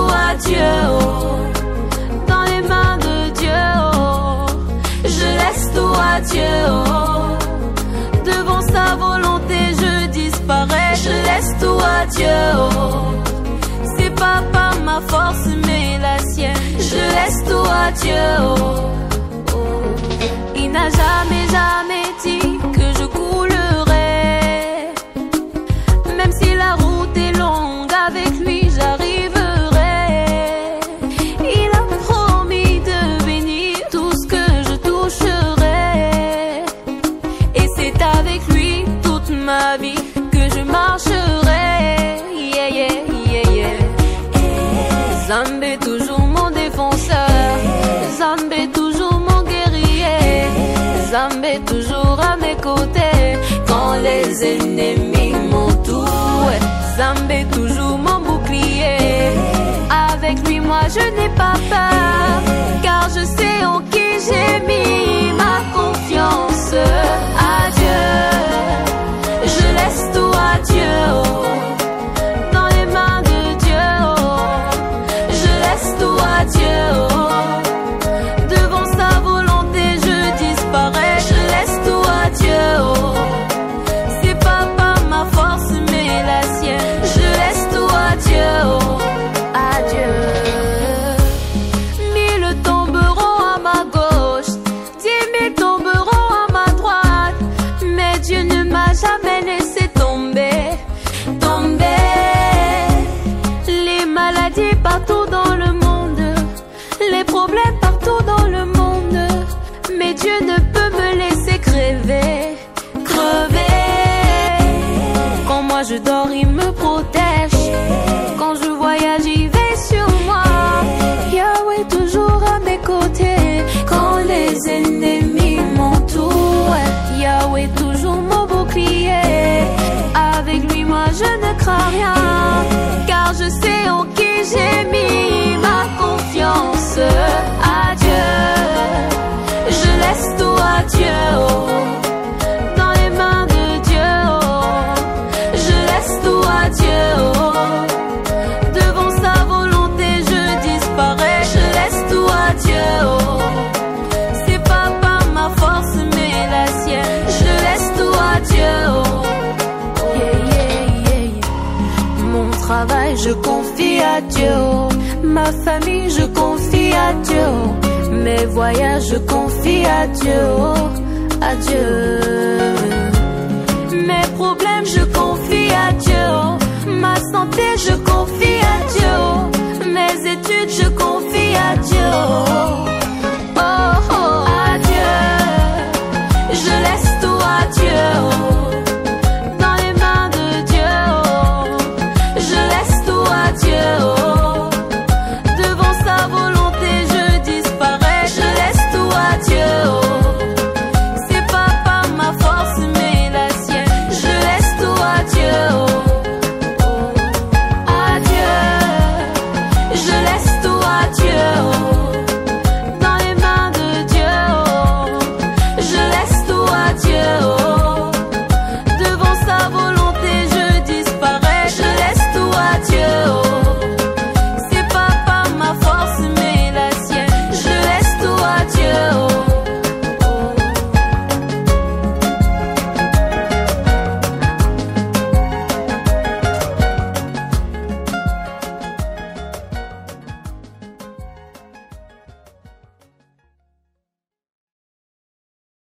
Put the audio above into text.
tout à Dieu, oh. Dans les mains de Dieu, oh. Je laisse tout à Dieu, oh. Devant sa volonté je disparais. Je laisse tout à Dieu, oh. C'est pas par ma force mais la sienne. Je laisse tout à Dieu, oh. Il n'a jamais dit que je coulerai. Même si la route est longue, avec lui j'arriverai. Il a promis de bénir tout ce que je toucherai. Et c'est avec lui toute ma vie que je marcherai. Yeah, yeah, yeah, yeah. Zambé toujours mon défenseur. Zambé toujours mon guerrier. Zambé toujours à mes côtés quand les ennemis m'entourent. Zambé toujours mon bouclier. Avec lui moi je n'ai pas peur, car je sais en qui j'ai mis ma confiance. Adieu, je laisse tout à Dieu, oh. Dans les mains de Dieu, oh. Je laisse tout à Dieu, oh. Devant sa volonté je disparais. Je laisse tout à Dieu, oh. C'est pas par ma force mais la sienne. Je laisse tout à Dieu, oh. Adieu. Mille tomberont à ma gauche, 10 000 tomberont à ma droite, mais Dieu ne m'a jamais laissé tomber. Les maladies partout dans le monde, les problèmes partout dans le monde, mais Dieu ne peut me laisser crever. Quand moi je dors il me protège. Quand je voyage il veille sur moi. Yahweh toujours à mes côtés quand les ennemis m'entourent. Yahweh toujours mon bouclier. Avec lui moi je ne crains rien, car je sais en qui j'ai mis ma confiance. Adieu, je laisse tout à Dieu, oh. Dans les mains de Dieu, oh. Je laisse tout à Dieu, oh. Devant sa volonté je disparais. Je laisse tout à Dieu, oh. C'est pas par ma force mais la sienne. Je laisse tout à Dieu, oh. Yeah, yeah, yeah, yeah. Mon travail je confie à Dieu, oh. Ma famille je confie à Dieu, oh. Mes voyages je confie à Dieu, oh. À Dieu. Mes problèmes je confie à Dieu, oh. Ma santé je confie à Dieu, oh.